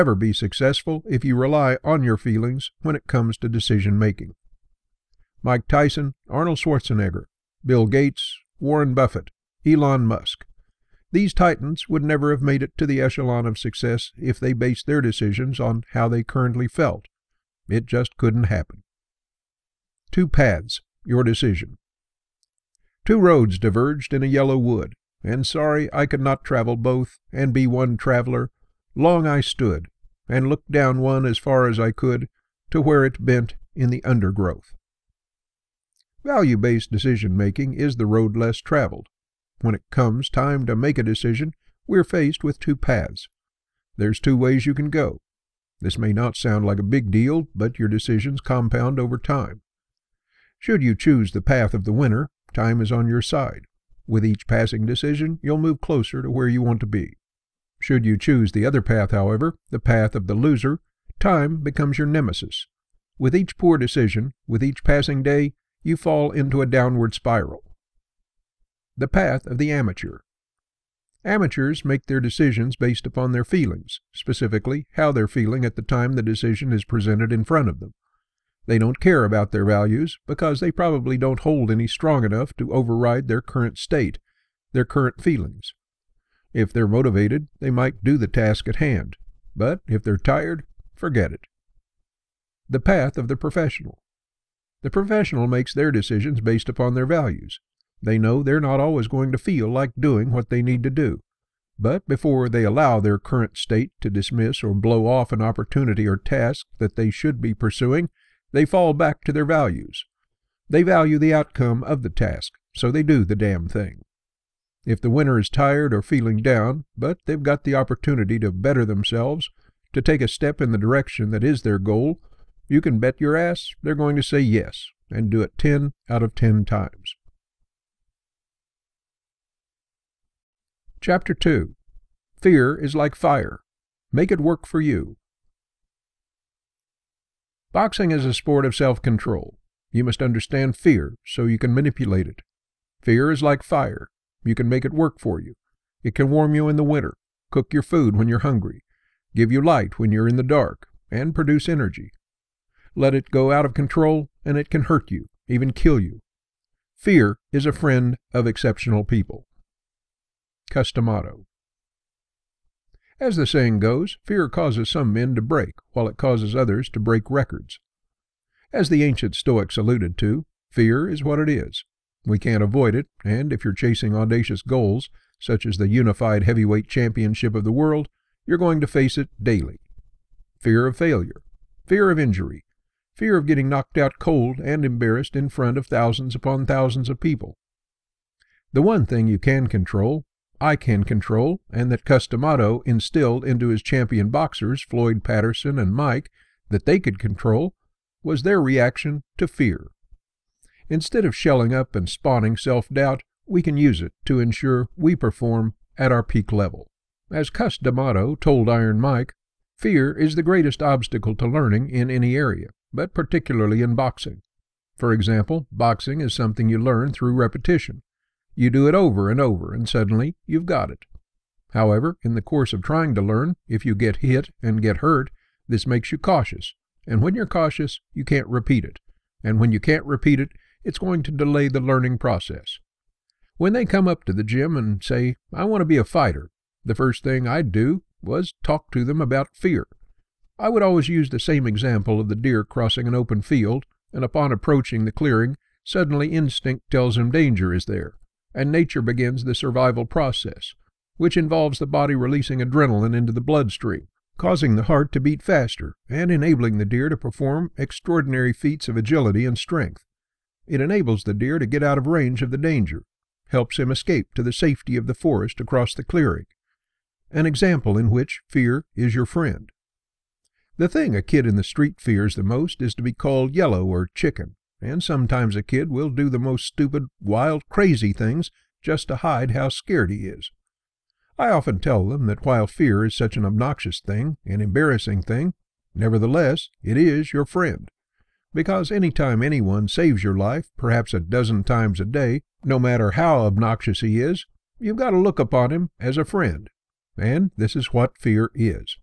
never be successful if you rely on your feelings when it comes to decision making. Mike Tyson, Arnold Schwarzenegger, Bill Gates, Warren Buffett, Elon Musk. These titans would never have made it to the echelon of success if they based their decisions on how they currently felt. It just couldn't happen. Two paths, your decision. Two roads diverged in a yellow wood, and sorry I could not travel both and be one traveler, long I stood, and looked down one as far as I could to where it bent in the undergrowth. Value-based decision-making is the road less traveled. When it comes time to make a decision, we're faced with two paths. There's two ways you can go. This may not sound like a big deal, but your decisions compound over time. Should you choose the path of the winner, time is on your side. With each passing decision, you'll move closer to where you want to be. Should you choose the other path, however, the path of the loser, time becomes your nemesis. With each poor decision, with each passing day, you fall into a downward spiral. The path of the amateur. Amateurs make their decisions based upon their feelings, specifically how they're feeling at the time the decision is presented in front of them. They don't care about their values because they probably don't hold any strong enough to override their current state, their current feelings. If they're motivated, they might do the task at hand, but if they're tired, forget it. The path of the professional. The professional makes their decisions based upon their values. They know they're not always going to feel like doing what they need to do, but before they allow their current state to dismiss or blow off an opportunity or task that they should be pursuing, they fall back to their values. They value the outcome of the task, so they do the damn thing. If the winner is tired or feeling down, but they've got the opportunity to better themselves, to take a step in the direction that is their goal, you can bet your ass they're going to say yes, and do it 10 out of 10 times. Chapter 2. Fear is like fire. Make it work for you. Boxing is a sport of self-control. You must understand fear so you can manipulate it. Fear is like fire. You can make it work for you. It can warm you in the winter, cook your food when you're hungry, give you light when you're in the dark, and produce energy. Let it go out of control, and it can hurt you, even kill you. Fear is a friend of exceptional people. Cus D'Amato. As the saying goes, fear causes some men to break, while it causes others to break records. As the ancient Stoics alluded to, fear is what it is. We can't avoid it, and if you're chasing audacious goals, such as the unified heavyweight championship of the world, you're going to face it daily. Fear of failure, fear of injury, fear of getting knocked out cold and embarrassed in front of thousands upon thousands of people. The one thing you can control, I can control, and that Cus D'Amato instilled into his champion boxers, Floyd Patterson and Mike, that they could control, was their reaction to fear. Instead of shelling up and spawning self-doubt, we can use it to ensure we perform at our peak level. As Cus D'Amato told Iron Mike, fear is the greatest obstacle to learning in any area, but particularly in boxing. For example, boxing is something you learn through repetition. You do it over and over, and suddenly you've got it. However, in the course of trying to learn, if you get hit and get hurt, this makes you cautious. And when you're cautious, you can't repeat it. And when you can't repeat it, it's going to delay the learning process. When they come up to the gym and say, "I want to be a fighter," the first thing I'd do was talk to them about fear. I would always use the same example of the deer crossing an open field, and upon approaching the clearing, suddenly instinct tells him danger is there, and nature begins the survival process, which involves the body releasing adrenaline into the bloodstream, causing the heart to beat faster, and enabling the deer to perform extraordinary feats of agility and strength. It enables the deer to get out of range of the danger, helps him escape to the safety of the forest across the clearing. An example in which fear is your friend. The thing a kid in the street fears the most is to be called yellow or chicken, and sometimes a kid will do the most stupid, wild, crazy things just to hide how scared he is. I often tell them that while fear is such an obnoxious thing, an embarrassing thing, nevertheless it is your friend. Because any time anyone saves your life, perhaps a dozen times a day, no matter how obnoxious he is, you've got to look upon him as a friend. And this is what fear is.